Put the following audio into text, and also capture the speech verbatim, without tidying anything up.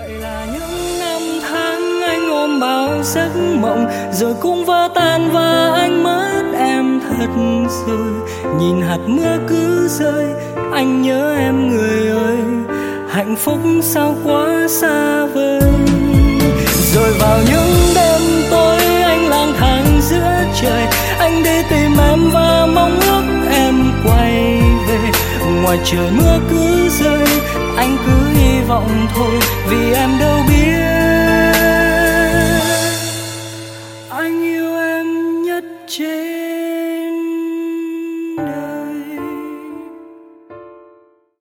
Vậy là những năm tháng anh ôm bao giấc mộng, rồi cũng vỡ tan và anh mất em thật rồi. Nhìn hạt mưa cứ rơi, anh nhớ em người ơi, hạnh phúc sao quá xa vời. Rồi vào những đêm tối anh lang thang giữa trời, anh đi tìm em và mong ước em quay về. Ngoài trời mưa cứ rơi, anh cứ hy vọng thôi, vì em đâu biết